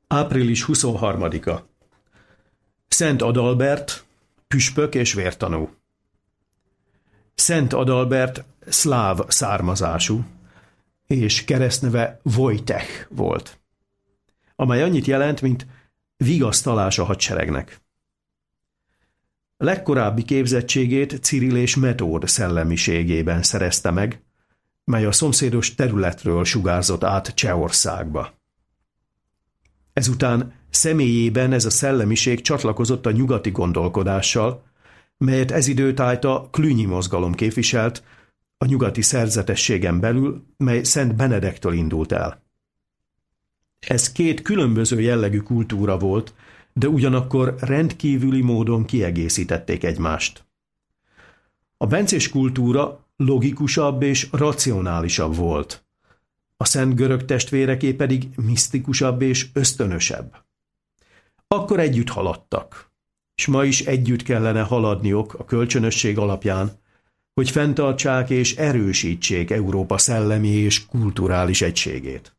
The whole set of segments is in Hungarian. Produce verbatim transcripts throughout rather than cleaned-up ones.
április huszonharmadika. Szent Adalbert, püspök és vértanú. Szent Adalbert szláv származású, és keresztneve Wojtek volt, amely annyit jelent, mint vigasztalás a hadseregnek. Legkorábbi képzettségét Cirill és Metód szellemiségében szerezte meg, mely a szomszédos területről sugárzott át Csehországba. Ezután személyében ez a szellemiség csatlakozott a nyugati gondolkodással, melyet ez időtájt a Cluny mozgalom képviselt, a nyugati szerzetességen belül, mely Szent Benedektől indult el. Ez két különböző jellegű kultúra volt, de ugyanakkor rendkívüli módon kiegészítették egymást. A bencés kultúra logikusabb és racionálisabb volt, a szent görög testvéreké pedig misztikusabb és ösztönösebb. Akkor együtt haladtak, és ma is együtt kellene haladniok a kölcsönösség alapján, hogy fenntartsák és erősítsék Európa szellemi és kulturális egységét.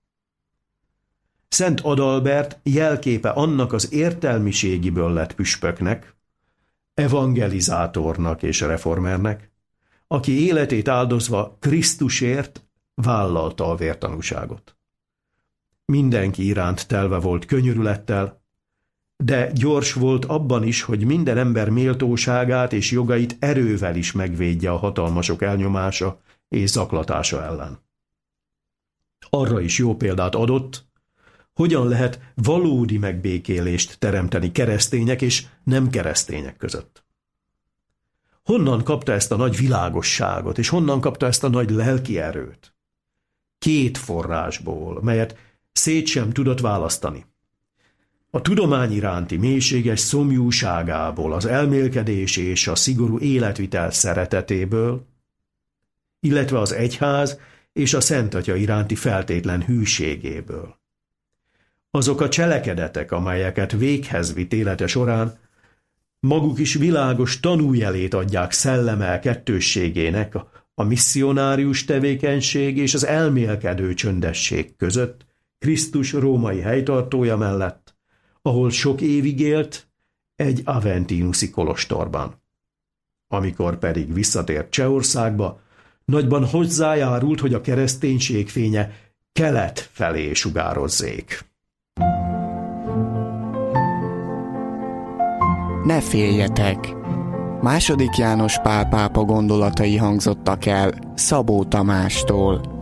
Szent Adalbert jelképe annak az értelmiségiből lett püspöknek, evangelizátornak és reformernek, aki életét áldozva Krisztusért vállalta a vértanúságot. Mindenki iránt telve volt könyörülettel, de gyors volt abban is, hogy minden ember méltóságát és jogait erővel is megvédje a hatalmasok elnyomása és zaklatása ellen. Arra is jó példát adott, hogyan lehet valódi megbékélést teremteni keresztények és nem keresztények között. Honnan kapta ezt a nagy világosságot, és honnan kapta ezt a nagy lelki erőt? Két forrásból, melyet szét sem tudott választani. A tudomány iránti mélységes szomjúságából, az elmélkedés és a szigorú életvitel szeretetéből, illetve az egyház és a Szentatya iránti feltétlen hűségéből. Azok a cselekedetek, amelyeket véghez vitt élete során, maguk is világos tanújelét adják szelleme kettősségének, a misszionárius tevékenység és az elmélkedő csöndesség között, Krisztus római helytartója mellett, ahol sok évig élt egy aventinuszi kolostorban. Amikor pedig visszatért Csehországba, nagyban hozzájárult, hogy a kereszténység fénye kelet felé sugározzék. Ne féljetek! Második János Pál pápa gondolatai hangzottak el Szabó Tamástól.